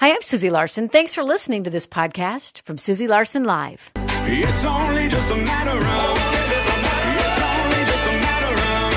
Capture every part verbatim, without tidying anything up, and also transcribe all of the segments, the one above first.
Hi, I'm Susie Larson. Thanks for listening to this podcast from Susie Larson Live. It's only just a matter of, it's only just a matter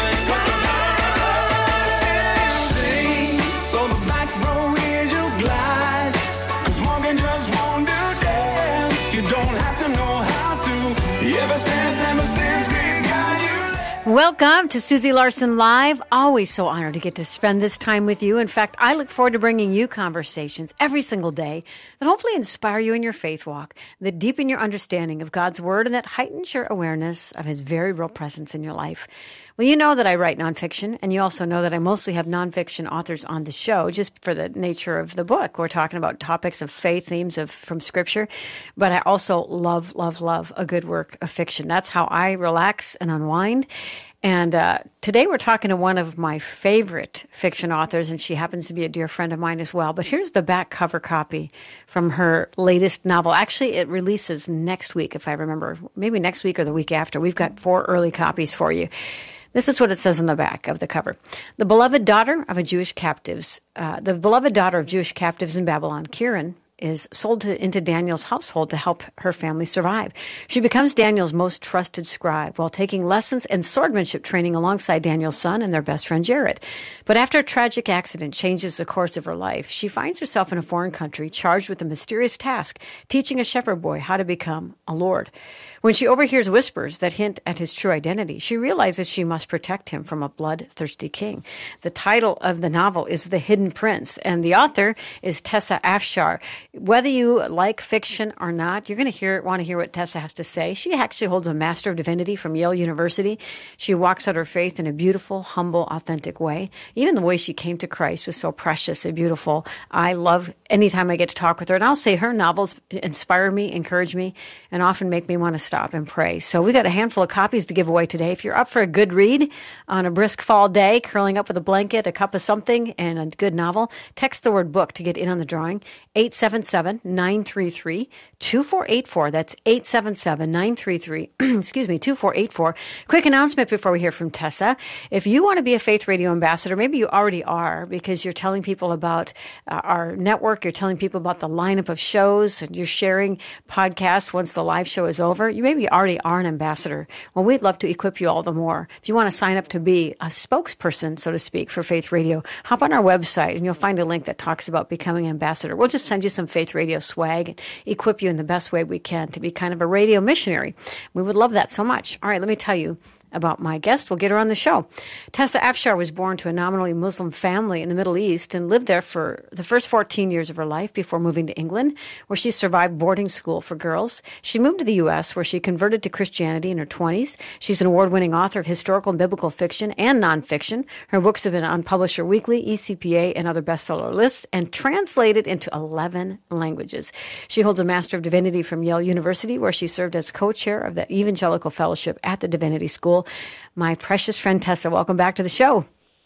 of, sing, so the back row is your glide, 'cause walking just won't do dance, you don't have to know how to, ever since, ever since, grace got you. Welcome to Susie Larson Live. Always so honored to get to spend this time with you. In fact, I look forward to bringing you conversations every single day that hopefully inspire you in your faith walk, that deepen your understanding of God's Word, and that heightens your awareness of His very real presence in your life. Well, you know that I write nonfiction, and you also know that I mostly have nonfiction authors on the show just for the nature of the book. We're talking about topics of faith, themes of from Scripture, but I also love, love, love a good work of fiction. That's how I relax and unwind. And uh, today we're talking to one of my favorite fiction authors, and she happens to be a dear friend of mine as well. But here's the back cover copy from her latest novel. Actually, it releases next week, if I remember, maybe next week or the week after. We've got four early copies for you. This is what it says on the back of the cover. The beloved daughter of a Jewish captives, uh, the beloved daughter of Jewish captives in Babylon, Kieran, is sold to, into Daniel's household to help her family survive. She becomes Daniel's most trusted scribe while taking lessons and swordmanship training alongside Daniel's son and their best friend Jared. But after a tragic accident changes the course of her life, she finds herself in a foreign country charged with a mysterious task, teaching a shepherd boy how to become a lord. When she overhears whispers that hint at his true identity, she realizes she must protect him from a bloodthirsty king. The title of the novel is The Hidden Prince, and the author is Tessa Afshar. Whether you like fiction or not, you're going to hear want to hear what Tessa has to say. She actually holds a Master of Divinity from Yale University. She walks out her faith in a beautiful, humble, authentic way. Even the way she came to Christ was so precious and beautiful. I love anytime I get to talk with her. And I'll say her novels inspire me, encourage me, and often make me want to stop and pray. So we got a handful of copies to give away today. If you're up for a good read on a brisk fall day, curling up with a blanket, a cup of something, and a good novel, text the word book to get in on the drawing. eight seven seven, nine three three, two four eight four. That's eight seven seven, nine three three, excuse me, two four eight four. Quick announcement before we hear from Tessa. If you want to be a Faith Radio ambassador, maybe you already are because you're telling people about uh, our network, you're telling people about the lineup of shows, and you're sharing podcasts once the live show is over. You maybe already are an ambassador. Well, we'd love to equip you all the more. If you want to sign up to be a spokesperson, so to speak, for Faith Radio, hop on our website and you'll find a link that talks about becoming an ambassador. We'll just send you some Faith Radio swag and equip you in the best way we can to be kind of a radio missionary. We would love that so much. All right, let me tell you about my guest. We'll get her on the show. Tessa Afshar was born to a nominally Muslim family in the Middle East and lived there for the first fourteen years of her life before moving to England, where she survived boarding school for girls. She moved to the U S, where she converted to Christianity in her twenties. She's an award-winning author of historical and biblical fiction and nonfiction. Her books have been on Publisher Weekly, E C P A, and other bestseller lists, and translated into eleven languages. She holds a Master of Divinity from Yale University, where she served as co-chair of the Evangelical Fellowship at the Divinity School. My precious friend Tessa, welcome back to the show.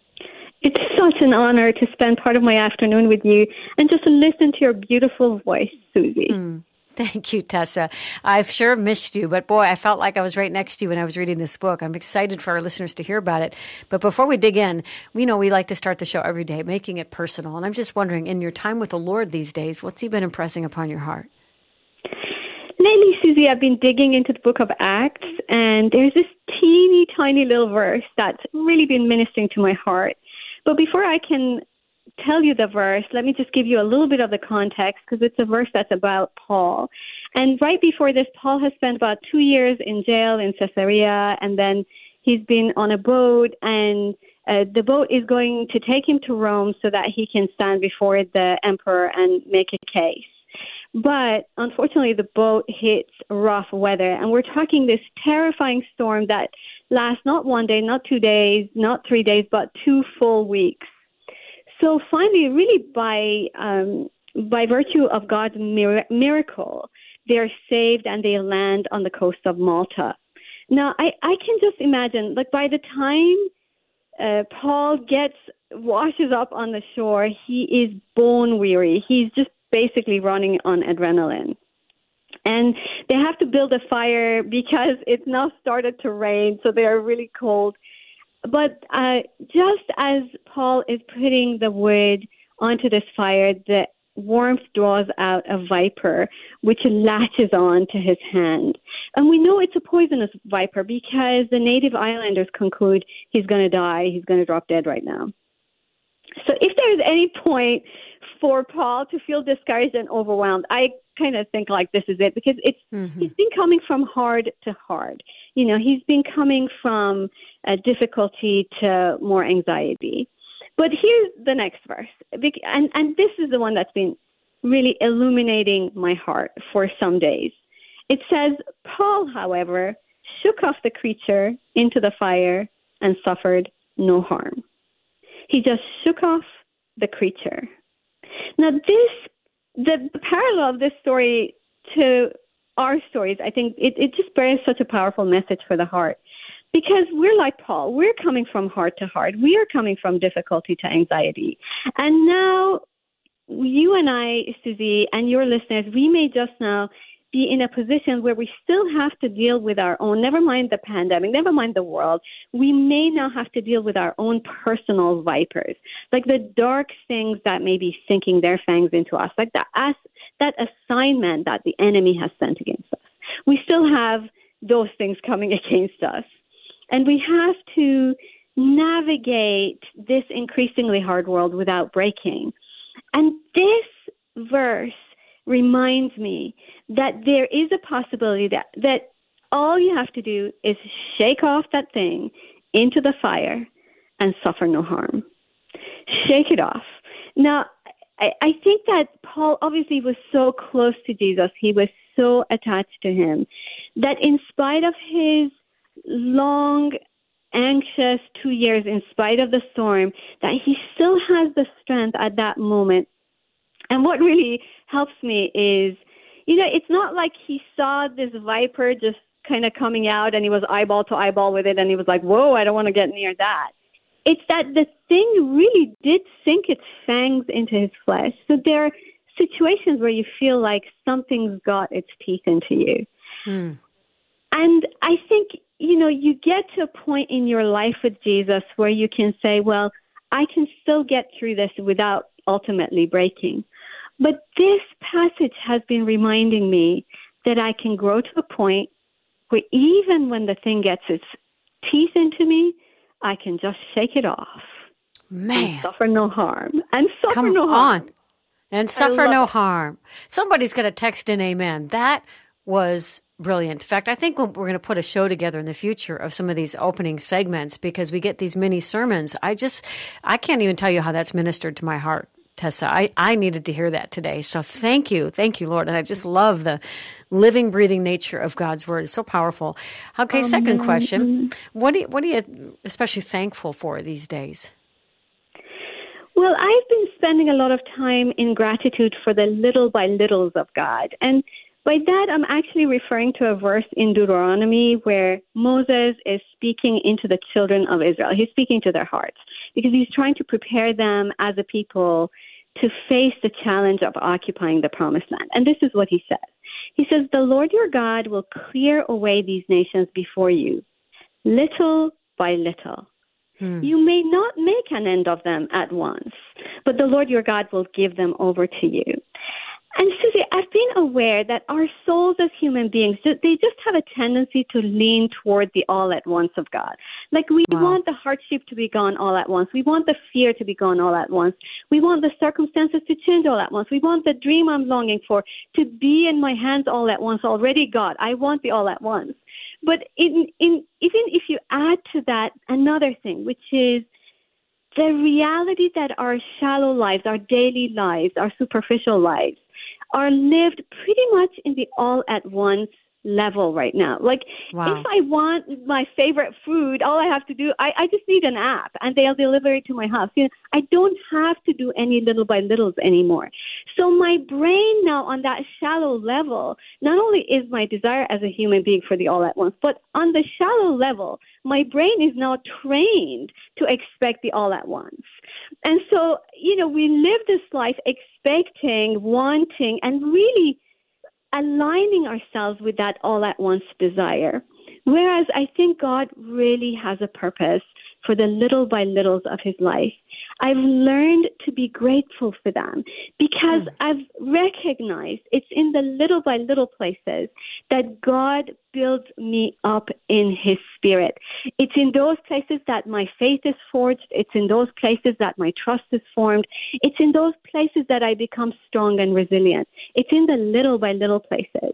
It's such an honor to spend part of my afternoon with you and just to listen to your beautiful voice, Susie. Mm, thank you, Tessa. I've sure missed you, but boy, I felt like I was right next to you when I was reading this book. I'm excited for our listeners to hear about it. But before we dig in, we know we like to start the show every day, making it personal. And I'm just wondering, in your time with the Lord these days, what's He been impressing upon your heart? Lately, Susie, I've been digging into the book of Acts, and there's this teeny tiny little verse that's really been ministering to my heart. But before I can tell you the verse, let me just give you a little bit of the context, because it's a verse that's about Paul. And right before this, Paul has spent about two years in jail in Caesarea, and then he's been on a boat, and uh, the boat is going to take him to Rome so that he can stand before the emperor and make a case. But unfortunately, the boat hits rough weather, and we're talking this terrifying storm that lasts not one day, not two days, not three days, but two full weeks. So finally, really by um, by virtue of God's mir- miracle, they're saved and they land on the coast of Malta. Now, I, I can just imagine, like by the time uh, Paul gets washes up on the shore, he is bone weary. He's just basically running on adrenaline. And they have to build a fire because it's now started to rain, so they are really cold. But uh, just as Paul is putting the wood onto this fire, the warmth draws out a viper, which latches on to his hand. And we know it's a poisonous viper because the native islanders conclude he's going to die, he's going to drop dead right now. So if there's any point for Paul to feel discouraged and overwhelmed, I kind of think like this is it, because it's mm-hmm. he's been coming from hard to hard. You know, he's been coming from uh, difficulty to more anxiety. But here's the next verse, and, and this is the one that's been really illuminating my heart for some days. It says, Paul, however, shook off the creature into the fire and suffered no harm. He just shook off the creature. Now, this, the parallel of this story to our stories, I think it, it just bears such a powerful message for the heart. Because we're like Paul, we're coming from heart to heart. We are coming from difficulty to anxiety. And now you and I, Susie, and your listeners, we may just now be in a position where we still have to deal with our own, never mind the pandemic, never mind the world, we may now have to deal with our own personal vipers, like the dark things that may be sinking their fangs into us, like that, as, that assignment that the enemy has sent against us. We still have those things coming against us. And we have to navigate this increasingly hard world without breaking. And this verse reminds me that there is a possibility that, that all you have to do is shake off that thing into the fire and suffer no harm. Shake it off. Now, I, I think that Paul obviously was so close to Jesus. He was so attached to him that in spite of his long, anxious two years, in spite of the storm, that he still has the strength at that moment. And what really helps me is, you know, it's not like he saw this viper just kind of coming out and he was eyeball to eyeball with it and he was like, whoa, I don't want to get near that. It's that the thing really did sink its fangs into his flesh. So there are situations where you feel like something's got its teeth into you. Hmm. And I think, you know, you get to a point in your life with Jesus where you can say, well, I can still get through this without ultimately breaking. But this passage has been reminding me that I can grow to a point where even when the thing gets its teeth into me, I can just shake it off. Man. And suffer no harm. And suffer Come no harm. on. And suffer no it. harm. Somebody's going to text in amen. That was brilliant. In fact, I think we're going to put a show together in the future of some of these opening segments because we get these mini sermons. I just, I can't even tell you how that's ministered to my heart, Tessa. I, I needed to hear that today. So thank you. Thank you, Lord. And I just love the living, breathing nature of God's word. It's so powerful. Okay, second question. What do you, what are you especially thankful for these days? Well, I've been spending a lot of time in gratitude for the little by littles of God. And by that, I'm actually referring to a verse in Deuteronomy where Moses is speaking into the children of Israel. He's speaking to their hearts because he's trying to prepare them as a people to face the challenge of occupying the promised land. And this is what he says. He says, the Lord your God will clear away these nations before you, little by little. Hmm. You may not make an end of them at once, but the Lord your God will give them over to you. And Susie, I've been aware that our souls as human beings, they just have a tendency to lean toward the all at once of God. Like we wow. want the hardship to be gone all at once. We want the fear to be gone all at once. We want the circumstances to change all at once. We want the dream I'm longing for to be in my hands all at once already, God. I want the all at once. But in, in, even if you add to that another thing, which is the reality that our shallow lives, our daily lives, our superficial lives, are lived pretty much in the all-at-once level right now. Like, wow. if I want my favorite food, all I have to do, I, I just need an app, and they'll deliver it to my house. You know, I don't have to do any little by littles anymore. So my brain now on that shallow level, not only is my desire as a human being for the all-at-once, but on the shallow level, my brain is now trained to expect the all-at-once. And so, you know, we live this life expecting, wanting, and really aligning ourselves with that all-at-once desire. Whereas I think God really has a purpose for the little by littles of his life. I've learned to be grateful for them because Mm. I've recognized it's in the little by little places that God builds me up in his spirit. It's in those places that my faith is forged. It's in those places that my trust is formed. It's in those places that I become strong and resilient. It's in the little by little places.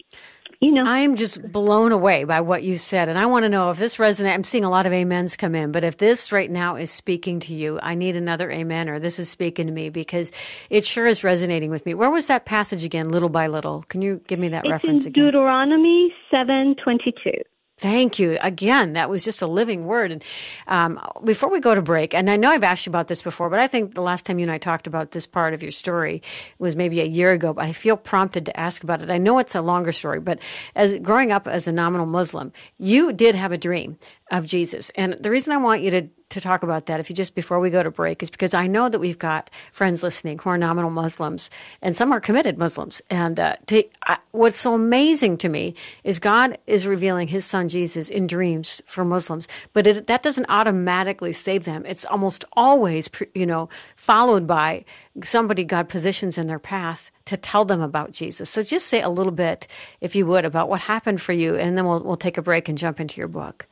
You know, I'm just blown away by what you said. And I want to know if this resonates. I'm seeing a lot of amens come in, but if this right now is speaking to you, I need another amen, or this is speaking to me, because it sure is resonating with me. Where was that passage again, little by little? Can you give me that it's reference in again? Deuteronomy seven twenty-two. Thank you. Again, that was just a living word. And um, before we go to break, and I know I've asked you about this before, but I think the last time you and I talked about this part of your story was maybe a year ago, but I feel prompted to ask about it. I know it's a longer story, but as growing up as a nominal Muslim, you did have a dream of Jesus. And the reason I want you to to talk about that, if you just before we go to break, is because I know that we've got friends listening who are nominal Muslims, and some are committed Muslims. And uh, to, uh, what's so amazing to me is God is revealing his son Jesus in dreams for Muslims, but it, that doesn't automatically save them. It's almost always, you know, followed by somebody God positions in their path to tell them about Jesus. So just say a little bit, if you would, about what happened for you, and then we'll we'll take a break and jump into your book.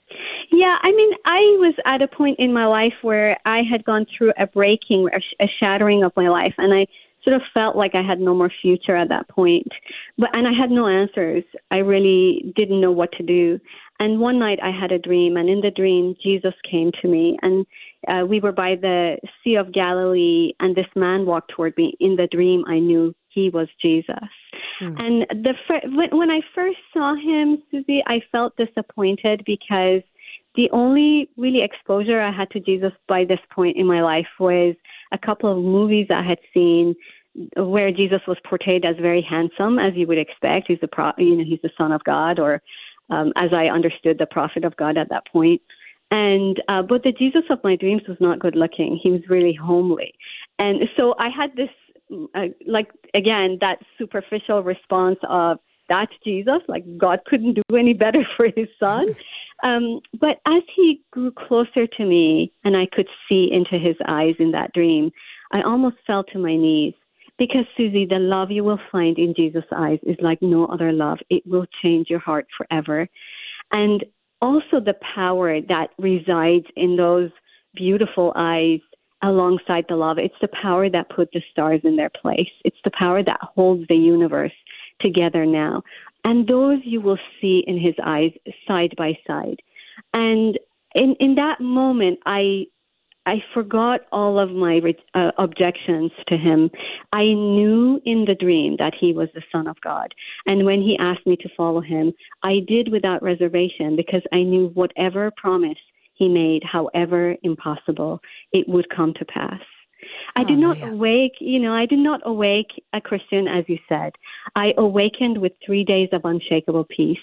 Yeah, I mean, I was at a point in my life where I had gone through a breaking, a shattering of my life, and I sort of felt like I had no more future at that point. But and I had no answers. I really didn't know what to do. And one night I had a dream, and in the dream, Jesus came to me, and uh, we were by the Sea of Galilee, and this man walked toward me. In the dream, I knew he was Jesus. Hmm. And the when, when I first saw him, Susie, I felt disappointed because the only really exposure I had to Jesus by this point in my life was a couple of movies I had seen where Jesus was portrayed as very handsome, as you would expect. He's the pro- you know, he's the Son of God, or um, as I understood, the prophet of God at that point. And uh, but the Jesus of my dreams was not good looking. He was really homely, and so I had this uh, like again that superficial response of, that's Jesus, like God couldn't do any better for his son. Um, but as he grew closer to me and I could see into his eyes in that dream, I almost fell to my knees. Because, Susie, the love you will find in Jesus' eyes is like no other love. It will change your heart forever. And also the power that resides in those beautiful eyes alongside the love. It's the power that put the stars in their place. It's the power that holds the universe together now. And those you will see in his eyes side by side. And in, in that moment, I I forgot all of my uh, objections to him. I knew in the dream that he was the Son of God. And when he asked me to follow him, I did without reservation, because I knew whatever promise he made, however impossible, it would come to pass. I did not awake, you know, I did not awake a Christian, as you said. I awakened with three days of unshakable peace.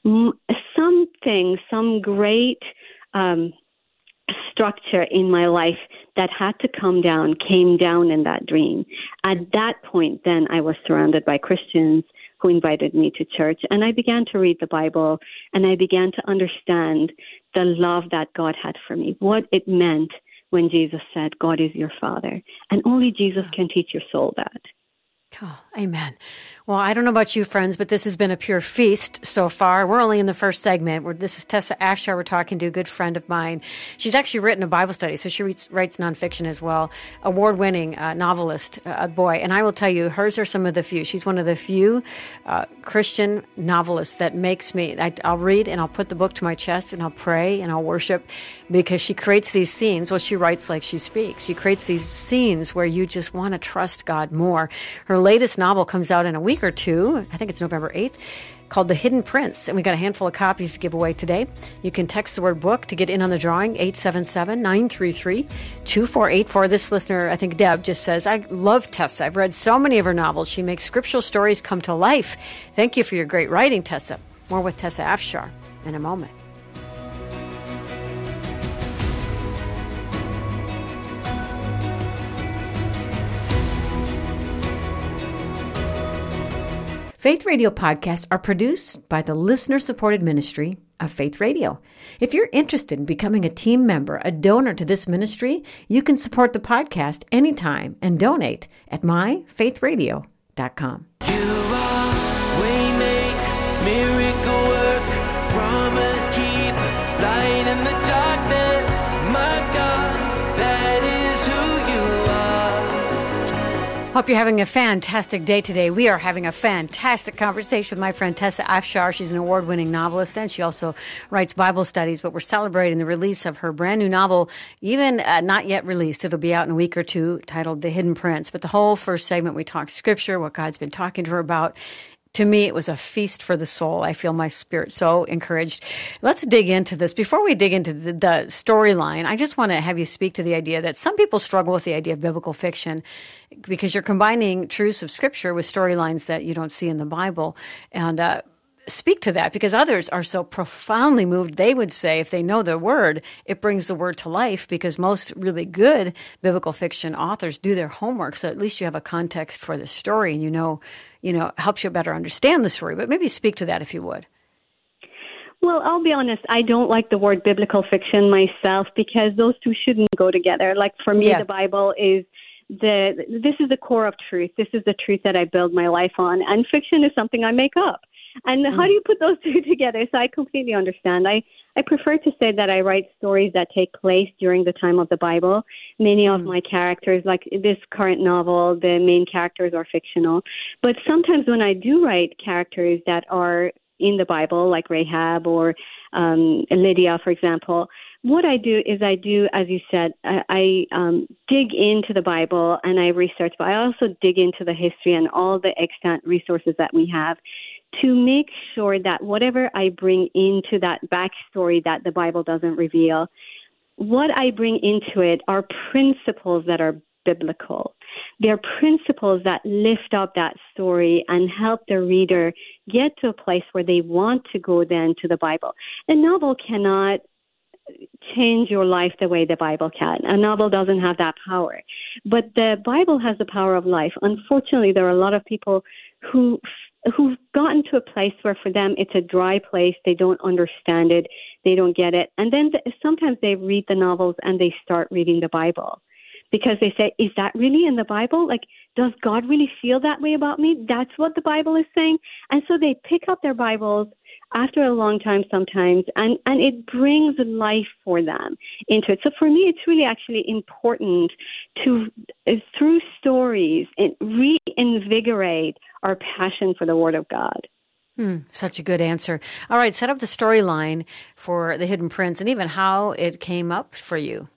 Something, some great um, structure in my life that had to come down, came down in that dream. At that point, then I was surrounded by Christians who invited me to church. And I began to read the Bible, and I began to understand the love that God had for me, what it meant when Jesus said, God is your Father. And only Jesus can teach your soul that. Oh, amen. Well, I don't know about you, friends, but this has been a pure feast so far. We're only in the first segment. Where this is Tessa Afshar we're talking to, a good friend of mine. She's actually written a Bible study, so she reads, writes nonfiction as well. Award-winning uh, novelist, uh, boy. And I will tell you, hers are some of the few. She's one of the few uh, Christian novelists that makes me, I, I'll read and I'll put the book to my chest and I'll pray and I'll worship, because she creates these scenes. Well, she writes like she speaks. She creates these scenes where you just want to trust God more. Her latest novel comes out in a week or two. I think it's November eighth, called The Hidden Prince. And we got a handful of copies to give away today. You can text the word book to get in on the drawing, eight seven seven, nine three three, two four eight four. This listener, I think Deb, just says, I love Tessa. I've read so many of her novels. She makes scriptural stories come to life. Thank you for your great writing, Tessa. More with Tessa Afshar in a moment. Faith Radio podcasts are produced by the listener-supported ministry of Faith Radio. If you're interested in becoming a team member, a donor to this ministry, you can support the podcast anytime and donate at my faith radio dot com. You are waymaker, miracle worker, promise keeper, light in the darkness. My God, that is who you are. Hope you're having a fantastic day today. We are having a fantastic conversation with my friend Tessa Afshar. She's an award-winning novelist, and she also writes Bible studies, but we're celebrating the release of her brand new novel, even uh, not yet released. It'll be out in a week or two, titled The Hidden Prince. But the whole first segment, we talk scripture, what God's been talking to her about. To me, it was a feast for the soul. I feel my spirit so encouraged. Let's dig into this. Before we dig into the, the storyline, I just want to have you speak to the idea that some people struggle with the idea of biblical fiction because you're combining truths of Scripture with storylines that you don't see in the Bible. And uh, speak to that, because others are so profoundly moved. They would say, if they know the Word, it brings the Word to life, because most really good biblical fiction authors do their homework. So at least you have a context for the story, and you know, you know, helps you better understand the story. But maybe speak to that if you would. Well, I'll be honest, I don't like the word biblical fiction myself, because those two shouldn't go together. Like, for me, Yeah. the Bible is the, this is the core of truth. This is the truth that I build my life on. And fiction is something I make up. And how do you put those two together? So I completely understand. I, I prefer to say that I write stories that take place during the time of the Bible. Many of my characters, like this current novel, the main characters are fictional. But sometimes when I do write characters that are in the Bible, like Rahab or um, Lydia, for example, what I do is I do, as you said, I, I um, dig into the Bible and I research, but I also dig into the history and all the extant resources that we have to make sure that whatever I bring into that backstory that the Bible doesn't reveal, what I bring into it are principles that are biblical. They're principles that lift up that story and help the reader get to a place where they want to go then to the Bible. A novel cannot change your life the way the Bible can. A novel doesn't have that power. But the Bible has the power of life. Unfortunately, there are a lot of people who who've gotten to a place where for them it's a dry place. They don't understand it. They don't get it. And then th- sometimes they read the novels and they start reading the Bible because they say, is that really in the Bible? Like, does God really feel that way about me? That's what the Bible is saying. And so they pick up their Bibles after a long time sometimes, and, and it brings life for them into it. So for me, it's really actually important to, uh, through stories, reinvigorate our passion for the Word of God. Hmm, such a good answer. All right, set up the storyline for The Hidden Prince and even how it came up for you.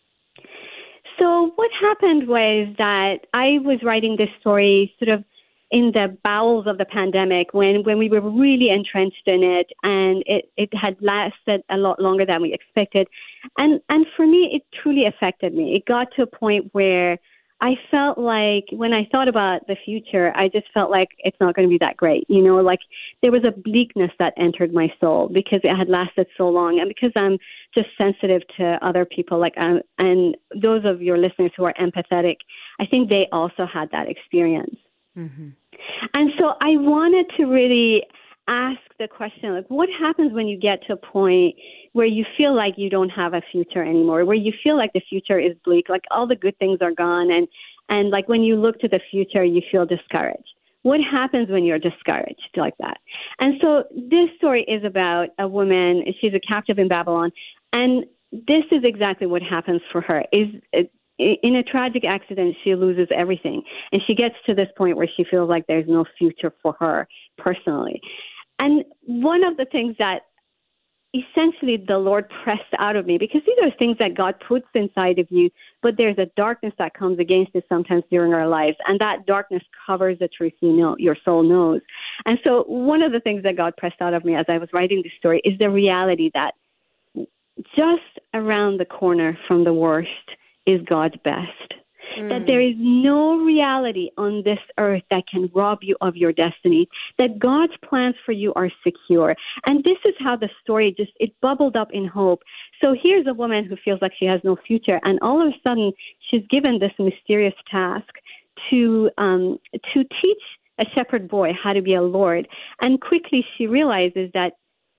So what happened was that I was writing this story sort of in the bowels of the pandemic when, when we were really entrenched in it, and it, it had lasted a lot longer than we expected. And, and for me, it truly affected me. It got to a point where I felt like when I thought about the future, I just felt like it's not going to be that great. You know, like there was a bleakness that entered my soul because it had lasted so long. And because I'm just sensitive to other people, like, um, and those of your listeners who are empathetic, I think they also had that experience. Mm-hmm. And so I wanted to really ask the question, like, what happens when you get to a point where you feel like you don't have a future anymore, where you feel like the future is bleak, like all the good things are gone, and, and like when you look to the future, you feel discouraged. What happens when you're discouraged like that? And so this story is about a woman, she's a captive in Babylon, and this is exactly what happens for her. Is it, in a tragic accident, she loses everything. And she gets to this point where she feels like there's no future for her personally. And one of the things that essentially the Lord pressed out of me, because these are things that God puts inside of you, but there's a darkness that comes against it sometimes during our lives. And that darkness covers the truth you know, your soul knows. And so one of the things that God pressed out of me as I was writing this story is the reality that just around the corner from the worst is God's best. Mm. That there is no reality on this earth that can rob you of your destiny, that God's plans for you are secure. And this is how the story just, it bubbled up in hope. So here's a woman who feels like she has no future, and all of a sudden she's given this mysterious task to um, to teach a shepherd boy how to be a lord. And quickly she realizes that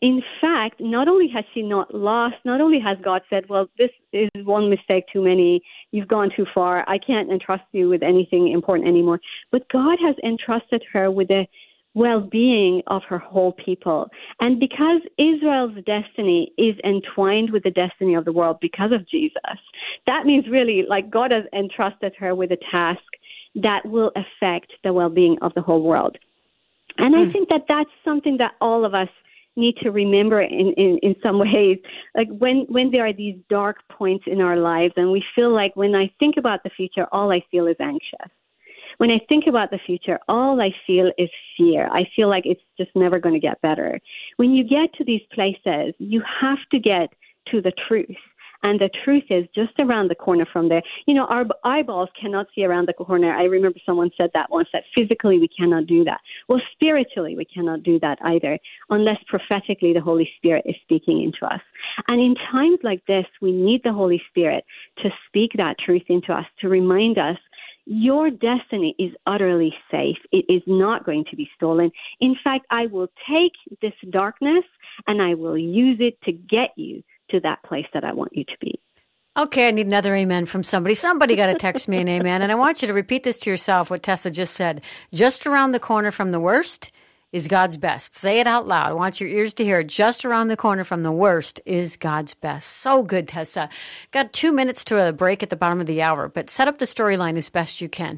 in fact, not only has she not lost, not only has God said, well, this is one mistake too many, you've gone too far, I can't entrust you with anything important anymore, but God has entrusted her with the well-being of her whole people. And because Israel's destiny is entwined with the destiny of the world because of Jesus, that means really like God has entrusted her with a task that will affect the well-being of the whole world. And I think that that's something that all of us need to remember in, in, in some ways. Like when, when there are these dark points in our lives and we feel like when I think about the future, all I feel is anxious. When I think about the future, all I feel is fear. I feel like it's just never going to get better. When you get to these places, you have to get to the truth. And the truth is just around the corner from there. You know, our eyeballs cannot see around the corner. I remember someone said that once, that physically we cannot do that. Well, spiritually we cannot do that either, unless prophetically the Holy Spirit is speaking into us. And in times like this, we need the Holy Spirit to speak that truth into us, to remind us your destiny is utterly safe. It is not going to be stolen. In fact, I will take this darkness and I will use it to get you to that place that I want you to be. Okay, I need another amen from somebody. Somebody got to text me an amen. And I want you to repeat this to yourself, what Tessa just said. Just around the corner from the worst is God's best. Say it out loud. I want your ears to hear it. Just around the corner from the worst is God's best. So good, Tessa. Got two minutes to a break at the bottom of the hour, but set up the storyline as best you can.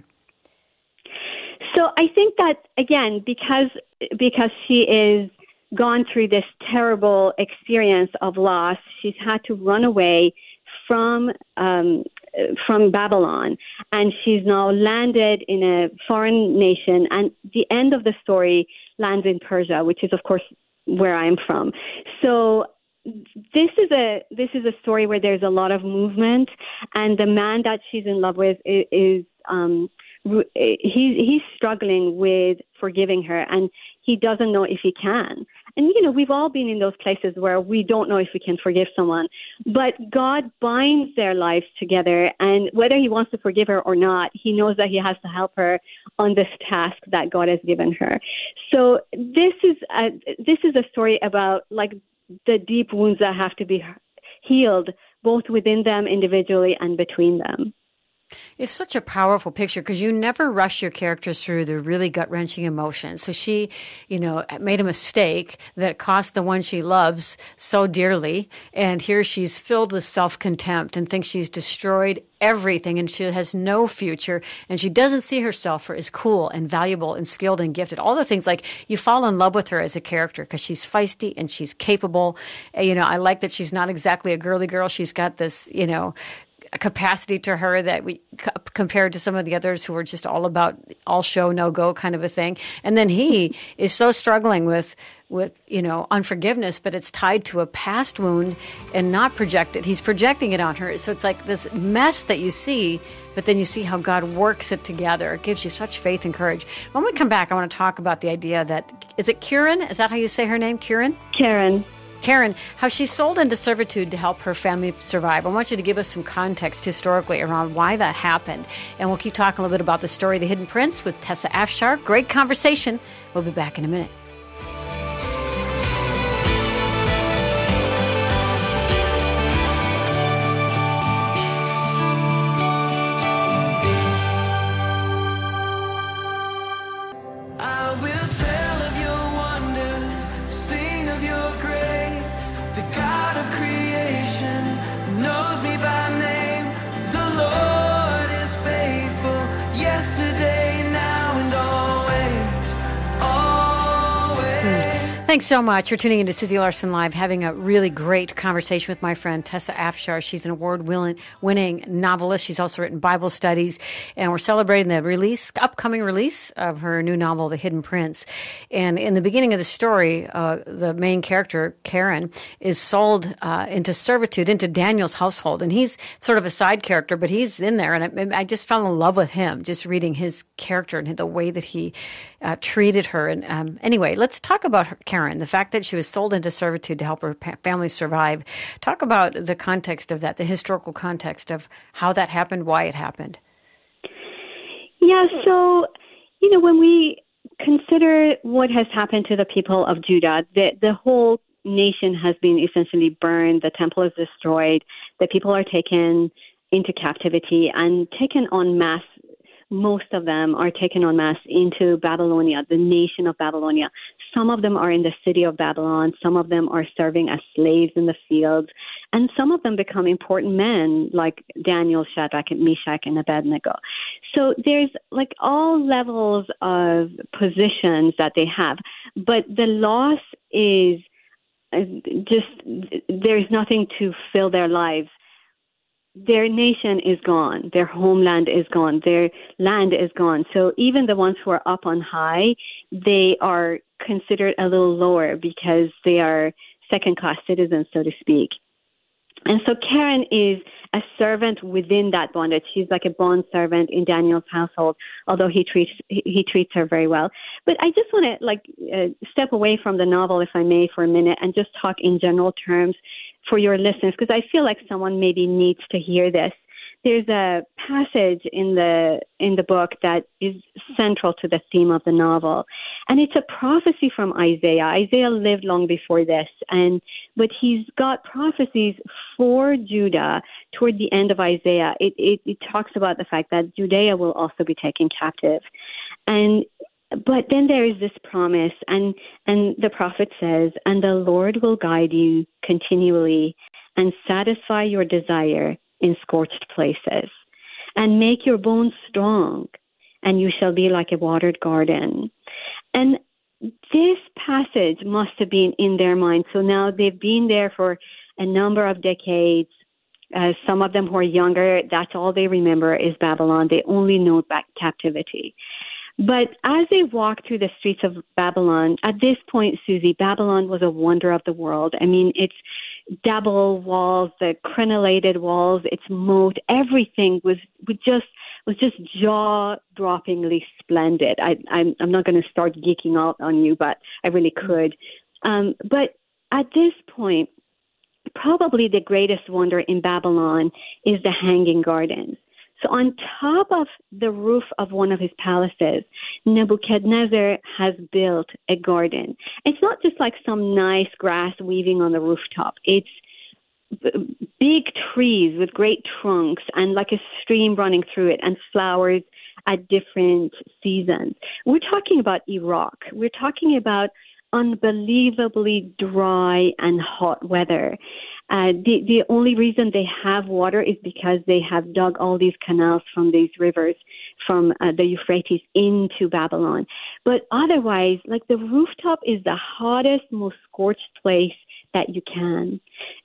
So I think that, again, because because she is gone through this terrible experience of loss, she's had to run away from um, from Babylon, and she's now landed in a foreign nation, and the end of the story lands in Persia, which is, of course, where I'm from. So this is a this is a story where there's a lot of movement, and the man that she's in love with is, is um, he's he's struggling with forgiving her, and he doesn't know if he can. And, you know, we've all been in those places where we don't know if we can forgive someone. But God binds their lives together. And whether he wants to forgive her or not, he knows that he has to help her on this task that God has given her. So this is a, this is a story about, like, the deep wounds that have to be healed, both within them individually and between them. It's such a powerful picture because you never rush your characters through the really gut-wrenching emotions. So she, you know, made a mistake that cost the one she loves so dearly. And here she's filled with self-contempt and thinks she's destroyed everything and she has no future. And she doesn't see herself as cool and valuable and skilled and gifted. All the things, like, you fall in love with her as a character because she's feisty and she's capable. You know, I like that she's not exactly a girly girl. She's got this, you know, a capacity to her that we c- compared to some of the others who are just all about all show, no go kind of a thing. And then he is so struggling with, with, you know, unforgiveness, but it's tied to a past wound and not projected. He's projecting it on her. So it's like this mess that you see, but then you see how God works it together. It gives you such faith and courage. When we come back, I want to talk about the idea that, is it Kieran? Is that how you say her name? Kieran? Karen. Karen, how she's sold into servitude to help her family survive. I want you to give us some context historically around why that happened. And we'll keep talking a little bit about the story of the Hidden Prince with Tessa Afshar. Great conversation. We'll be back in a minute. I will tell of your wonders, sing of your grace. The God of creation knows me by name. The Lord is faithful, yesterday, now, and always, always. Thanks so much for tuning into Susie Larson Live, having a really great conversation with my friend Tessa Afshar. She's an award-winning novelist. She's also written Bible studies, and we're celebrating the release, upcoming release of her new novel, The Hidden Prince. And in the beginning of the story, uh, the main character, Karen, is sold uh, into servitude, into Daniel's household. And he's sort of a side character, but he's in there. And I, I just fell in love with him, just reading his character and the way that he uh, treated her. And um, anyway, let's talk about her, Karen. The fact that she was sold into servitude to help her pa- family survive. Talk about the context of that, the historical context of how that happened, why it happened. Yeah, so, you know, when we consider what has happened to the people of Judah, the, the whole nation has been essentially burned, the temple is destroyed, the people are taken into captivity and taken en masse. Most of them are taken en masse into Babylonia, the nation of Babylonia. Some of them are in the city of Babylon. Some of them are serving as slaves in the fields. And some of them become important men like Daniel, Shadrach, and Meshach, and Abednego. So there's like all levels of positions that they have. But the loss is just, there's nothing to fill their lives. Their nation is gone. Their homeland is gone. Their land is gone. So even the ones who are up on high, they are considered a little lower because they are second-class citizens, so to speak. And so Karen is a servant within that bondage. She's like a bond servant in Daniel's household, although he treats he treats her very well. But I just want to like uh, step away from the novel, if I may, for a minute, and just talk in general terms for your listeners, because I feel like someone maybe needs to hear this. There's a passage in the in the book that is central to the theme of the novel, and it's a prophecy from Isaiah. Isaiah lived long before this, and but he's got prophecies for Judah toward the end of Isaiah. It, it, it talks about the fact that Judea will also be taken captive, and but then there is this promise, and and the prophet says, "And the Lord will guide you continually and satisfy your desire in scorched places, and make your bones strong, and you shall be like a watered garden." And this passage must have been in their mind. So now they've been there for a number of decades. Uh, some of them who are younger, that's all they remember is Babylon. They only know back captivity. But as they walk through the streets of Babylon, at this point, Susie, Babylon was a wonder of the world. I mean, it's double walls, the crenellated walls, its moat, everything was, was just was just jaw-droppingly splendid. I, I'm, I'm not going to start geeking out on you, but I really could. Um, but at this point, probably the greatest wonder in Babylon is the Hanging Gardens. So on top of the roof of one of his palaces, Nebuchadnezzar has built a garden. It's not just like some nice grass weaving on the rooftop. It's b- big trees with great trunks and like a stream running through it and flowers at different seasons. We're talking about Iraq. We're talking about unbelievably dry and hot weather. Uh, the, the only reason they have water is because they have dug all these canals from these rivers, from uh, the Euphrates into Babylon. But otherwise, like the rooftop is the hottest, most scorched place that you can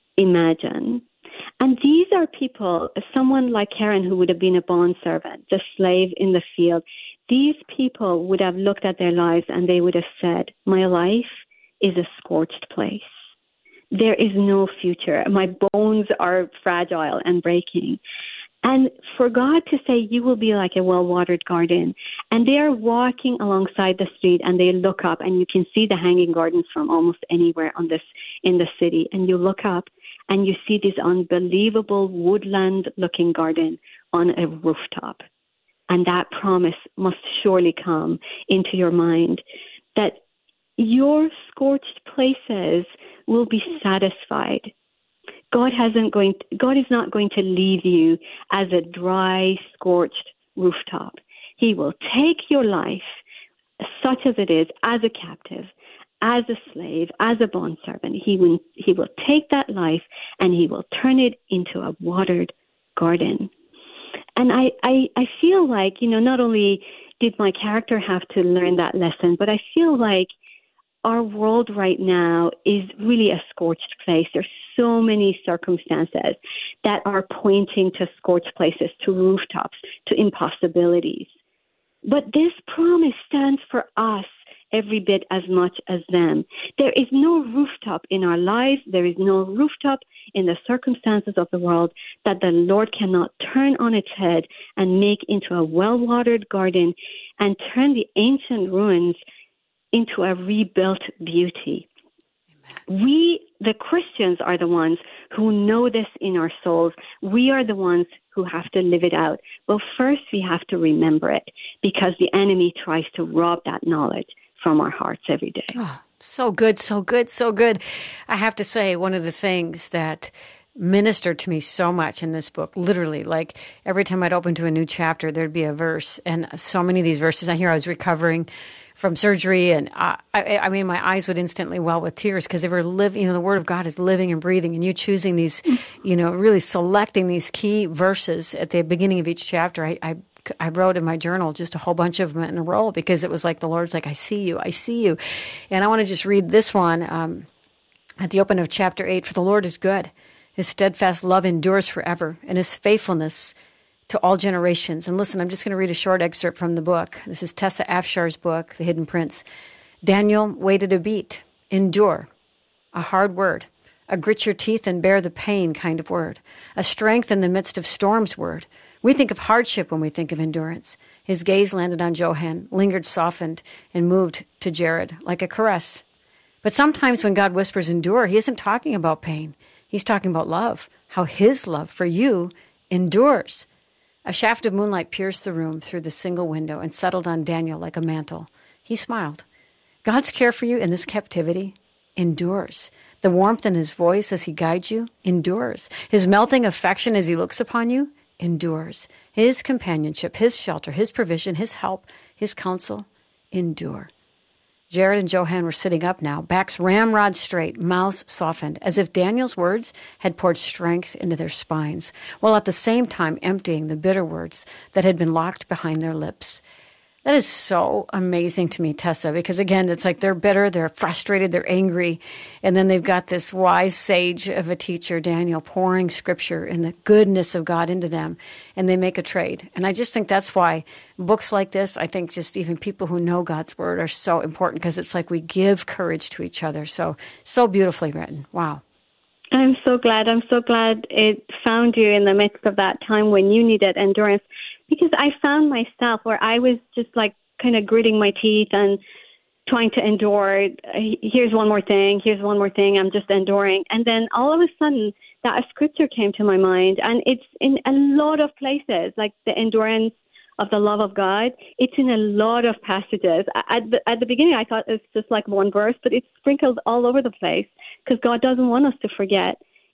imagine. And these are people, someone like Karen who would have been a bondservant, the slave in the field. These people would have looked at their lives and they would have said, my life is a scorched place. There is no future. My bones are fragile and breaking. And for God to say, you will be like a well-watered garden. And they are walking alongside the street and they look up and you can see the Hanging Gardens from almost anywhere on this in the city. And you look up and you see this unbelievable woodland-looking garden on a rooftop. And that promise must surely come into your mind that your scorched places will be satisfied. God hasn't going to, God is not going to leave you as a dry, scorched rooftop. He will take your life, such as it is, as a captive, as a slave, as a bondservant. He will, he will take that life and he will turn it into a watered garden. And I, I, I feel like, you know, not only did my character have to learn that lesson, but I feel like our world right now is really a scorched place. There's so many circumstances that are pointing to scorched places, to rooftops, to impossibilities. But this promise stands for us every bit as much as them. There is no rooftop in our lives. There is no rooftop in the circumstances of the world that the Lord cannot turn on its head and make into a well-watered garden and turn the ancient ruins into a rebuilt beauty. Amen. We, the Christians, are the ones who know this in our souls. We are the ones who have to live it out. But first, we have to remember it because the enemy tries to rob that knowledge from our hearts every day. Oh, So good, so good, so good. I have to say, one of the things that ministered to me so much in this book, literally, like every time I'd open to a new chapter, there'd be a verse. And so many of these verses, I hear I was recovering from surgery, and I, I, I mean, my eyes would instantly well with tears because they were living, you know, the Word of God is living and breathing, and you choosing these, you know, really selecting these key verses at the beginning of each chapter. I, I I wrote in my journal just a whole bunch of them in a row because it was like the Lord's like, I see you, I see you. And I want to just read this one um, at the opening of chapter eight. For the Lord is good. His steadfast love endures forever, and his faithfulness to all generations. And listen, I'm just going to read a short excerpt from the book. This is Tessa Afshar's book, The Hidden Prince. Daniel waited a beat, endure, a hard word, a grit your teeth and bear the pain kind of word, a strength in the midst of storms word. We think of hardship when we think of endurance. His gaze landed on Johann, lingered, softened, and moved to Jared like a caress. But sometimes when God whispers endure, he isn't talking about pain. He's talking about love, how his love for you endures. A shaft of moonlight pierced the room through the single window and settled on Daniel like a mantle. He smiled. God's care for you in this captivity endures. The warmth in his voice as he guides you endures. His melting affection as he looks upon you endures. His companionship, his shelter, his provision, his help, his counsel endure. Jared and Johann were sitting up now, backs ramrod straight, mouths softened, as if Daniel's words had poured strength into their spines, while at the same time emptying the bitter words that had been locked behind their lips. That is so amazing to me, Tessa, because again, it's like they're bitter, they're frustrated, they're angry, and then they've got this wise sage of a teacher, Daniel, pouring scripture and the goodness of God into them, and they make a trade. And I just think that's why books like this, I think just even people who know God's word are so important, because it's like we give courage to each other. So, so beautifully written. Wow. I'm so glad. I'm so glad it found you in the midst of that time when you needed endurance. Because I found myself where I was just like kind of gritting my teeth and trying to endure. Here's one more thing. Here's one more thing. I'm just enduring. And then all of a sudden that scripture came to my mind. And it's in a lot of places, like the endurance of the love of God. It's in a lot of passages. At the, at the beginning, I thought it's just like one verse, but it's sprinkled all over the place because God doesn't want us to forget.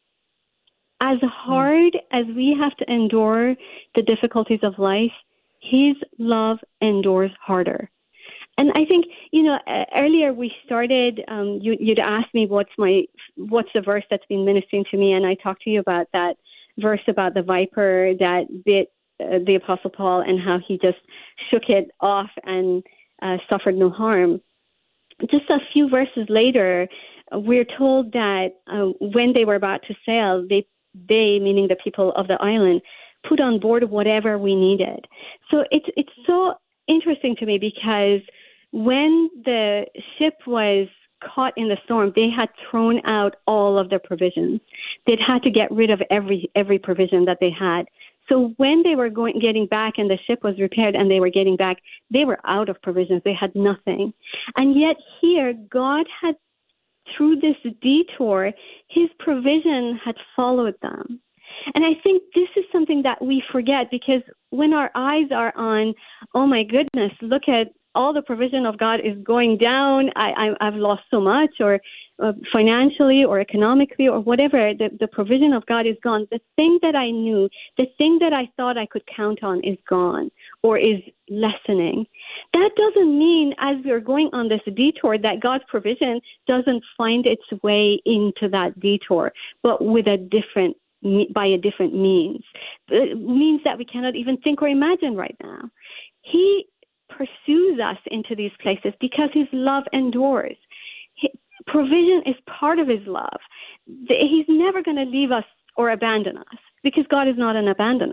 As hard as we have to endure the difficulties of life, his love endures harder. And I think, you know, uh, earlier we started, um, you, you'd asked me what's my, what's the verse that's been ministering to me, and I talked to you about that verse about the viper that bit uh, the Apostle Paul and how he just shook it off and uh, suffered no harm. Just a few verses later, we're told that uh, when they were about to sail, they they, meaning the people of the island, put on board whatever we needed. So it's it's so interesting to me because when the ship was caught in the storm, they had thrown out all of their provisions. They'd had to get rid of every every provision that they had. So when they were going getting back and the ship was repaired and they were getting back, they were out of provisions. They had nothing. And yet here, God had, through this detour, his provision had followed them. And I think this is something that we forget, because when our eyes are on, oh my goodness, look at all the provision of God is going down, I, I, I've lost so much, or uh, financially or economically or whatever, the, the provision of God is gone. The thing that I knew, the thing that I thought I could count on is gone or is lessening. That doesn't mean as we're going on this detour that God's provision doesn't find its way into that detour, but with a different, by a different means. It means that we cannot even think or imagine right now. He pursues us into these places because his love endures. His provision is part of his love. He's never going to leave us or abandon us because God is not an abandoner.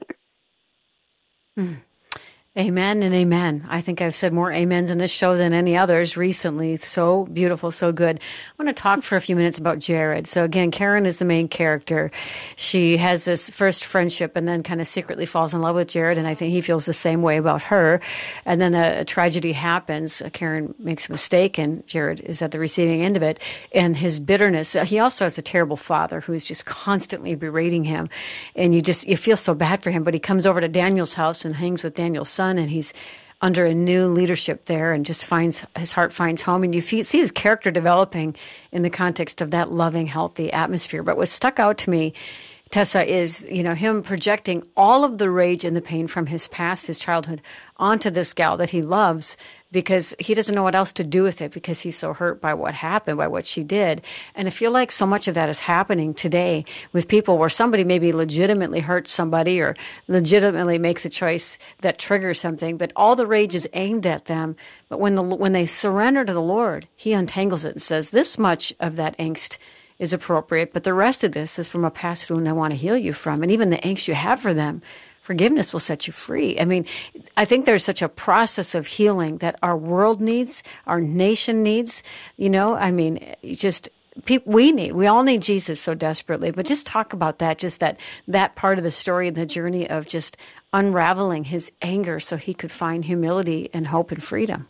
Mm. Amen and amen. I think I've said more amens in this show than any others recently. So beautiful, so good. I want to talk for a few minutes about Jared. So again, Karen is the main character. She has this first friendship and then kind of secretly falls in love with Jared, and I think he feels the same way about her. And then a, a tragedy happens. Karen makes a mistake, and Jared is at the receiving end of it. And his bitterness, he also has a terrible father who's just constantly berating him. And you just, you feel so bad for him, but he comes over to Daniel's house and hangs with Daniel's son. And he's under a new leadership there and just finds his heart finds home. And you feel, see his character developing in the context of that loving, healthy atmosphere. But what stuck out to me, Tessa, is, you know, him projecting all of the rage and the pain from his past, his childhood, onto this gal that he loves because he doesn't know what else to do with it because he's so hurt by what happened, by what she did. And I feel like so much of that is happening today with people where somebody maybe legitimately hurts somebody or legitimately makes a choice that triggers something, but all the rage is aimed at them. But when the when they surrender to the Lord, he untangles it and says, this much of that angst is appropriate, but the rest of this is from a past wound I want to heal you from. And even the angst you have for them, forgiveness will set you free. I mean, I think there's such a process of healing that our world needs, our nation needs, you know, I mean, just people, we need, we all need Jesus so desperately, but just talk about that, just that, that part of the story and the journey of just unraveling his anger so he could find humility and hope and freedom.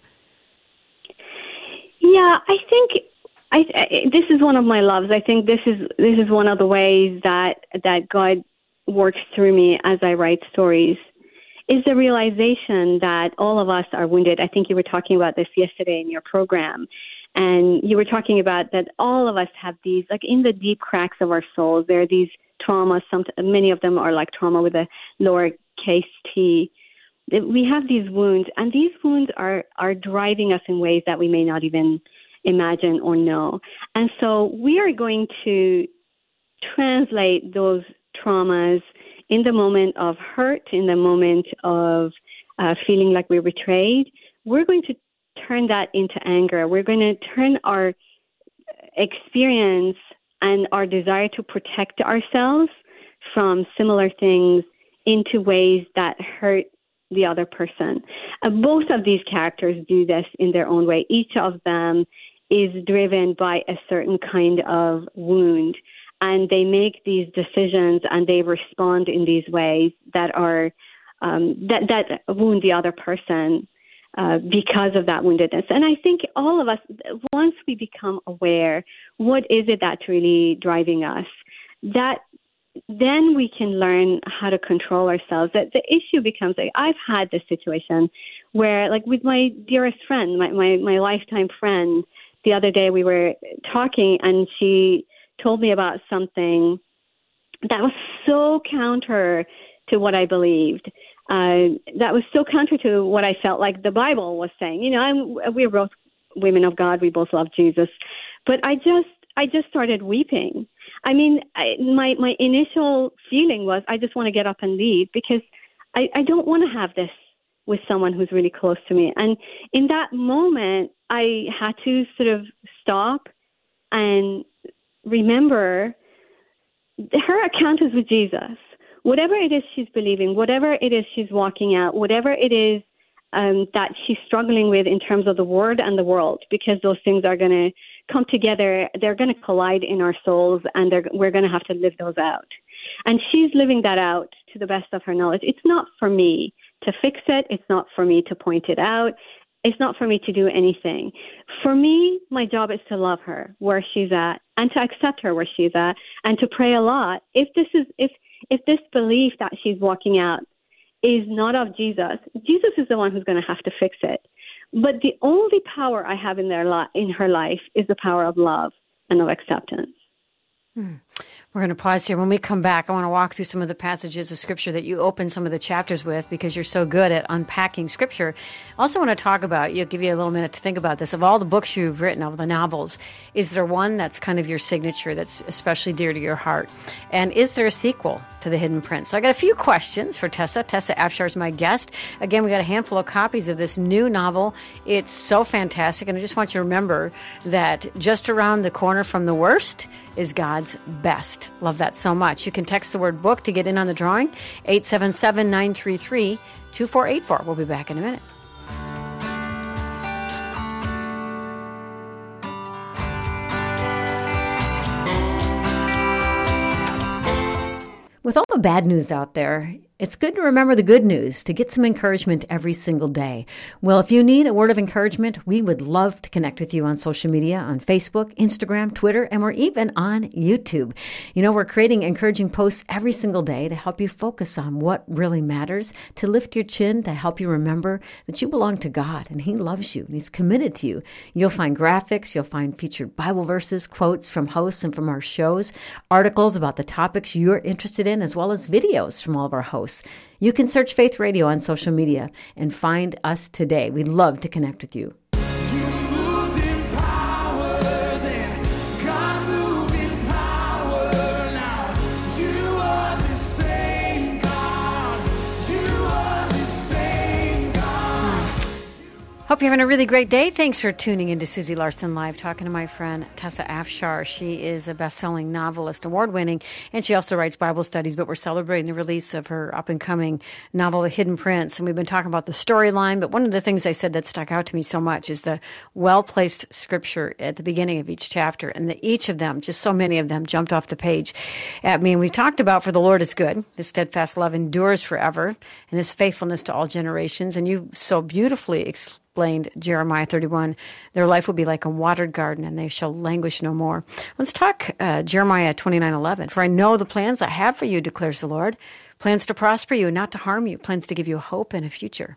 Yeah, I think I, I, this is one of my loves. I think this is this is one of the ways that that God works through me as I write stories, is the realization that all of us are wounded. I think you were talking about this yesterday in your program, and you were talking about that all of us have these, like in the deep cracks of our souls, there are these traumas. Some, many of them are like trauma with a lowercase t. We have these wounds, and these wounds are are driving us in ways that we may not even imagine or know. And so we are going to translate those traumas in the moment of hurt, in the moment of uh, feeling like we're betrayed. We're going to turn that into anger. We're going to turn our experience and our desire to protect ourselves from similar things into ways that hurt the other person. Uh, both of these characters do this in their own way. Each of them is driven by a certain kind of wound, and they make these decisions and they respond in these ways that are um, that that wound the other person uh, because of that woundedness. And I think all of us, once we become aware, what is it that's really driving us, that then we can learn how to control ourselves. That the issue becomes, like, I've had this situation where, like with my dearest friend, my, my, my lifetime friend, the other day we were talking and she told me about something that was so counter to what I believed. Uh, that was so counter to what I felt like the Bible was saying. You know, I'm, we're both women of God. We both love Jesus. But I just, I just started weeping. I mean, I, my, my initial feeling was, I just want to get up and leave because I, I don't want to have this with someone who's really close to me. And in that moment, I had to sort of stop and remember her account is with Jesus. Whatever it is she's believing, whatever it is she's walking out, whatever it is um, that she's struggling with in terms of the word and the world, because those things are going to come together, they're going to collide in our souls, and they're, we're going to have to live those out. And she's living that out to the best of her knowledge. It's not for me to fix it. It's not for me to point it out. It's not for me to do anything. For me, my job is to love her where she's at and to accept her where she's at and to pray a lot. If this is, if, if this belief that she's walking out is not of Jesus, Jesus is the one who's going to have to fix it. But the only power I have in their li- in her life is the power of love and of acceptance. Hmm. We're going to pause here. When we come back, I want to walk through some of the passages of Scripture that you open some of the chapters with because you're so good at unpacking Scripture. I also want to talk about, you'll give you a little minute to think about this, of all the books you've written, of the novels, is there one that's kind of your signature that's especially dear to your heart? And is there a sequel to The Hidden Prince? So I got a few questions for Tessa. Tessa Afshar is my guest. Again, we got a handful of copies of this new novel. It's so fantastic, and I just want you to remember that just around the corner from the worst is God's best. Love that so much. You can text the word book to get in on the drawing, eight seven seven, nine three three, two four eight four. We'll be back in a minute. With all the bad news out there, It's good to remember the good news, to get some encouragement every single day. Well, if you need a word of encouragement, we would love to connect with you on social media, on Facebook, Instagram, Twitter, and we're even on YouTube. You know, we're creating encouraging posts every single day to help you focus on what really matters, to lift your chin, to help you remember that you belong to God and He loves you and He's committed to you. You'll find graphics, you'll find featured Bible verses, quotes from hosts and from our shows, articles about the topics you're interested in, as well as videos from all of our hosts. You can search Faith Radio on social media and find us today. We'd love to connect with you. You moved in power, then God moved in power. Now you are the same God. You are the same God. Hope you're having a really great day. Thanks for tuning in to Susie Larson Live, talking to my friend Tessa Afshar. She is a best-selling novelist, award-winning, and she also writes Bible studies, but we're celebrating the release of her up-and-coming novel, The Hidden Prince, and we've been talking about the storyline, but one of the things I said that stuck out to me so much is the well-placed scripture at the beginning of each chapter, and the, each of them, just so many of them, jumped off the page at me. And we've talked about, for the Lord is good, His steadfast love endures forever, and His faithfulness to all generations, and you so beautifully explained explained Jeremiah thirty-one, their life will be like a watered garden and they shall languish no more. Let's talk uh, Jeremiah twenty-nine eleven. For I know the plans I have for you, declares the Lord, plans to prosper you and not to harm you, plans to give you hope and a future.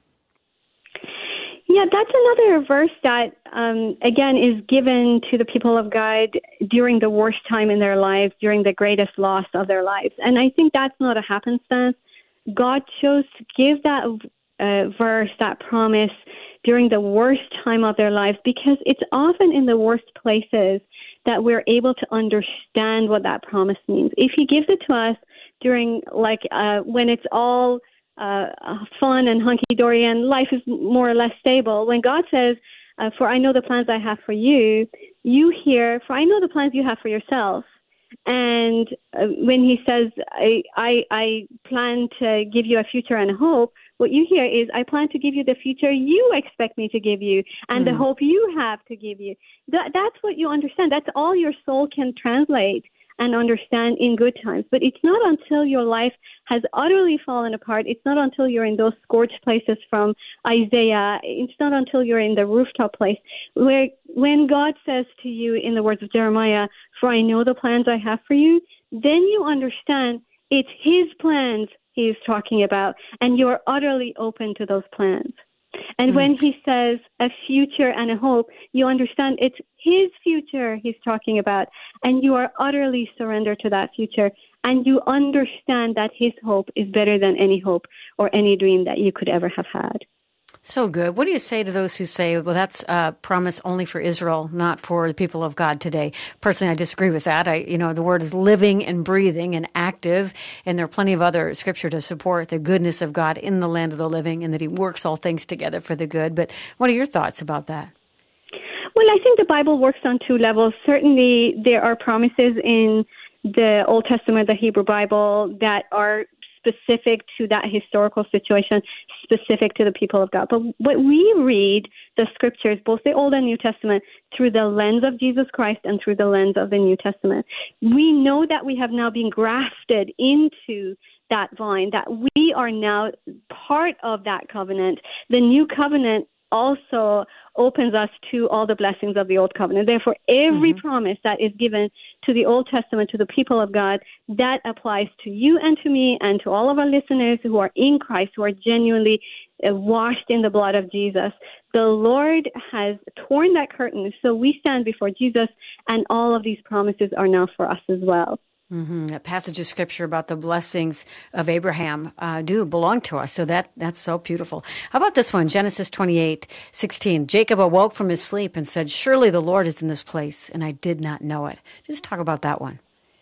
Yeah, that's another verse that, um, again, is given to the people of God during the worst time in their lives, during the greatest loss of their lives. And I think that's not a happenstance. God chose to give that uh, verse, that promise, during the worst time of their lives, because it's often in the worst places that we're able to understand what that promise means. If He gives it to us during, like, uh, when it's all uh, fun and hunky-dory and life is more or less stable, when God says, uh, for I know the plans I have for you, you hear, for I know the plans you have for yourself. And uh, when He says, I, I, I plan to give you a future and a hope, what you hear is, I plan to give you the future you expect me to give you and mm. the hope you have to give you. That, that's what you understand. That's all your soul can translate and understand in good times. But it's not until your life has utterly fallen apart. It's not until you're in those scorched places from Isaiah. It's not until you're in the rooftop place where when God says to you in the words of Jeremiah, for I know the plans I have for you, then you understand it's His plans He is talking about, and you are utterly open to those plans. And mm. when He says a future and a hope, you understand it's His future He's talking about, and you are utterly surrendered to that future, and you understand that His hope is better than any hope or any dream that you could ever have had. So good. What do you say to those who say, well, that's a promise only for Israel, not for the people of God today? Personally, I disagree with that. I, you know, the word is living and breathing and active, and there are plenty of other scripture to support the goodness of God in the land of the living and that He works all things together for the good. But what are your thoughts about that? Well, I think the Bible works on two levels. Certainly, there are promises in the Old Testament, the Hebrew Bible, that are specific to that historical situation, specific to the people of God. But when we read the scriptures, both the Old and New Testament, through the lens of Jesus Christ and through the lens of the New Testament, we know that we have now been grafted into that vine, that we are now part of that covenant. The new covenant also opens us to all the blessings of the Old Covenant. Therefore, every mm-hmm. promise that is given to the Old Testament, to the people of God, that applies to you and to me and to all of our listeners who are in Christ, who are genuinely uh, washed in the blood of Jesus. The Lord has torn that curtain, so we stand before Jesus, and all of these promises are now for us as well. Mm-hmm. That passage of scripture about the blessings of Abraham uh, do belong to us. So that that's so beautiful. How about this one? Genesis twenty-eight sixteen. Jacob awoke from his sleep and said, surely the Lord is in this place, and I did not know it. Just talk about that one.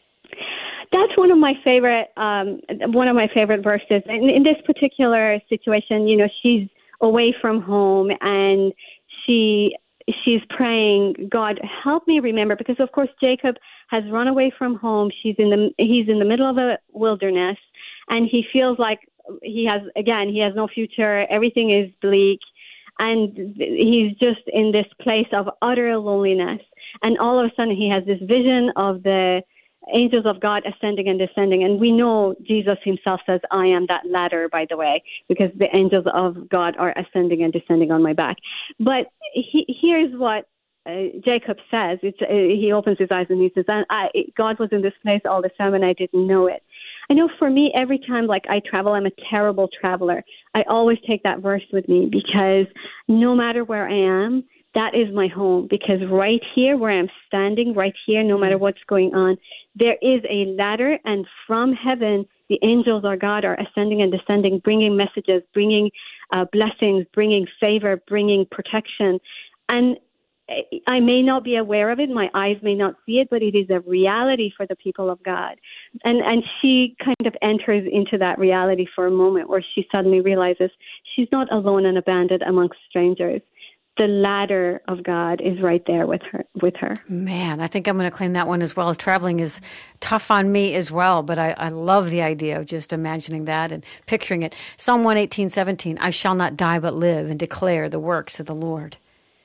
That's one of my favorite, um, one of my favorite verses. In, in this particular situation, you know, she's away from home and she she's praying, God, help me remember, because of course Jacob has run away from home. She's in the he's in the middle of a wilderness, and he feels like he has again he has no future. Everything is bleak, and he's just in this place of utter loneliness. And all of a sudden, he has this vision of the angels of God ascending and descending. And we know Jesus himself says, I am that ladder, by the way, because the angels of God are ascending and descending on my back. But he, here's what uh, Jacob says. It's, uh, he opens his eyes and he says, and I, God was in this place all the time and I didn't know it. I know for me, every time like I travel, I'm a terrible traveler. I always take that verse with me because no matter where I am, that is my home. Because right here where I'm standing, right here, no matter what's going on, there is a ladder, and from heaven, the angels of God are ascending and descending, bringing messages, bringing uh, blessings, bringing favor, bringing protection. And I may not be aware of it, my eyes may not see it, but it is a reality for the people of God. And and she kind of enters into that reality for a moment where she suddenly realizes she's not alone and abandoned amongst strangers. The ladder of God is right there with her. With her. Man, I think I'm going to claim that one as well. As traveling is tough on me as well, but I, I love the idea of just imagining that and picturing it. Psalm one eighteen, seventeen, I shall not die but live and declare the works of the Lord.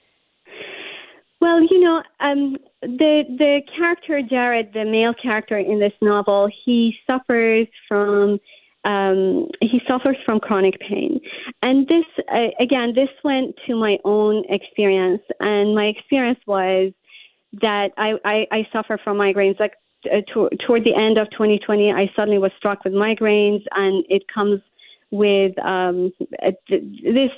Well, you know, um, the the character Jared, the male character in this novel, he suffers from um, he suffers from chronic pain, and this uh, again, this went to my own experience, and my experience was that I I, I suffer from migraines. Like uh, to, toward the end of twenty twenty, I suddenly was struck with migraines, and it comes with um, this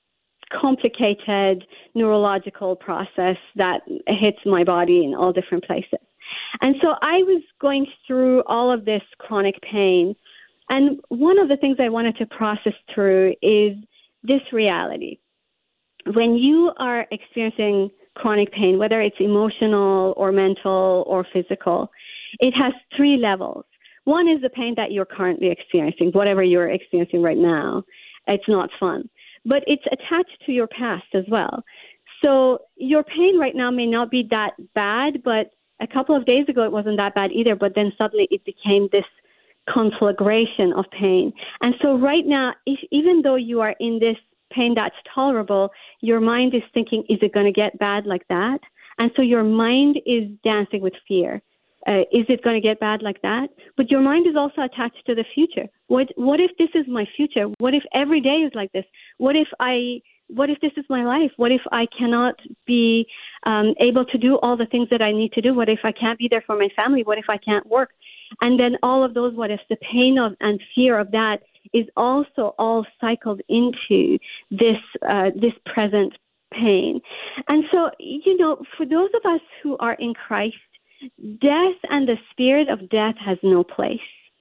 complicated neurological process that hits my body in all different places. And so I was going through all of this chronic pain. And one of the things I wanted to process through is this reality. When you are experiencing chronic pain, whether it's emotional or mental or physical, it has three levels. One is the pain that you're currently experiencing, whatever you're experiencing right now. It's not fun. But it's attached to your past as well. So your pain right now may not be that bad, but a couple of days ago it wasn't that bad either, but then suddenly it became this conflagration of pain. And so right now, if, even though you are in this pain that's tolerable, your mind is thinking, is it going to get bad like that? And so your mind is dancing with fear. Uh, is it going to get bad like that? But your mind is also attached to the future. What What if this is my future? What if every day is like this? What if I? What if this is my life? What if I cannot be um, able to do all the things that I need to do? What if I can't be there for my family? What if I can't work? And then all of those what ifs, the pain of and fear of that is also all cycled into this uh, this present pain. And so, you know, for those of us who are in Christ, death and the spirit of death has no place.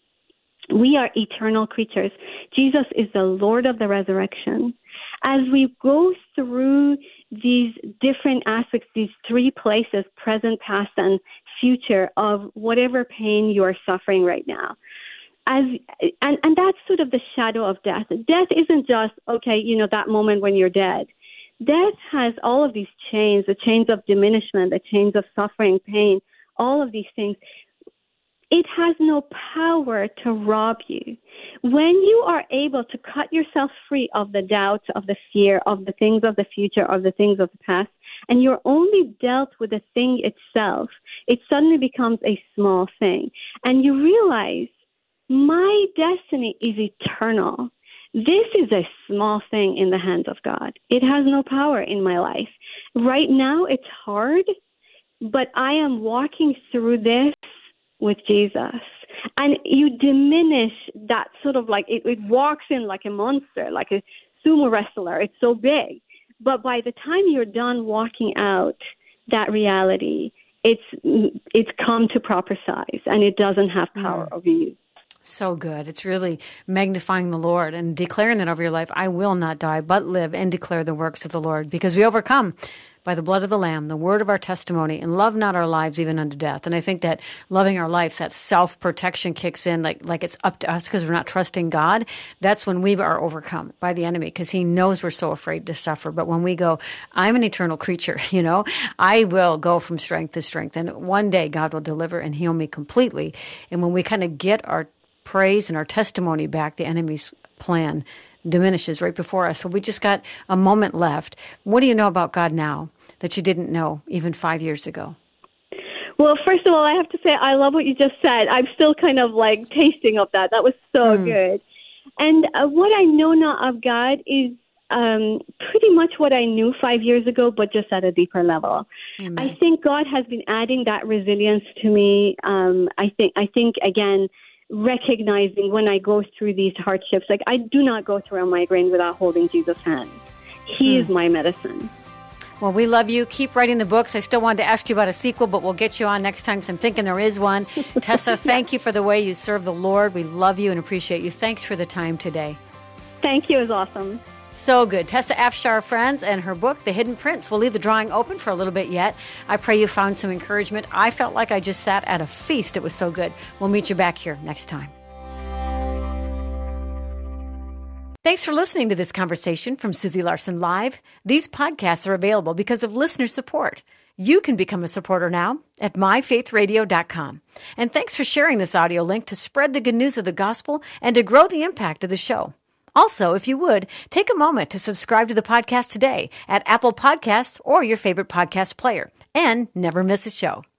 We are eternal creatures. Jesus is the Lord of the resurrection. As we go through these different aspects, these three places, present, past, and future, of whatever pain you are suffering right now, as and, and that's sort of the shadow of death. Death isn't just, okay, you know, that moment when you're dead. Death has all of these chains, the chains of diminishment, the chains of suffering, pain, all of these things. It has no power to rob you. When you are able to cut yourself free of the doubts, of the fear, of the things of the future, of the things of the past, and you're only dealt with the thing itself, it suddenly becomes a small thing. And you realize, my destiny is eternal. This is a small thing in the hands of God. It has no power in my life. Right now, it's hard, but I am walking through this with Jesus. And you diminish that sort of like, it, it walks in like a monster, like a sumo wrestler. It's so big. But by the time you're done walking out that reality, it's it's come to proper size, and it doesn't have power mm. over you. So good. It's really magnifying the Lord and declaring that over your life. I will not die, but live and declare the works of the Lord, because we overcome by the blood of the Lamb, the word of our testimony, and love not our lives even unto death. And I think that loving our lives, that self-protection kicks in, like like it's up to us because we're not trusting God. That's when we are overcome by the enemy, because he knows we're so afraid to suffer. But when we go, I'm an eternal creature, you know, I will go from strength to strength. And one day God will deliver and heal me completely. And when we kind of get our praise and our testimony back, the enemy's plan diminishes right before us. So we just got a moment left. What do you know about God now that you didn't know even five years ago? Well, first of all, I have to say I love what you just said. I'm still kind of like tasting of that. That was so Mm. good. And uh, what I know now of God is um, pretty much what I knew five years ago, but just at a deeper level. Amen. I think God has been adding that resilience to me. Um, I think, I think again, recognizing when I go through these hardships, like I do not go through a migraine without holding Jesus' hand. He Hmm. is my medicine. Well, we love you. Keep writing the books. I still wanted to ask you about a sequel, but we'll get you on next time because I'm thinking there is one. Tessa, thank you for the way you serve the Lord. We love you and appreciate you. Thanks for the time today. Thank you. It was awesome. So good. Tessa Afshar, friends, and her book, The Hidden Prince. We'll leave the drawing open for a little bit yet. I pray you found some encouragement. I felt like I just sat at a feast. It was so good. We'll meet you back here next time. Thanks for listening to this conversation from Susie Larson Live. These podcasts are available because of listener support. You can become a supporter now at my faith radio dot com. And thanks for sharing this audio link to spread the good news of the gospel and to grow the impact of the show. Also, if you would, take a moment to subscribe to the podcast today at Apple Podcasts or your favorite podcast player, and never miss a show.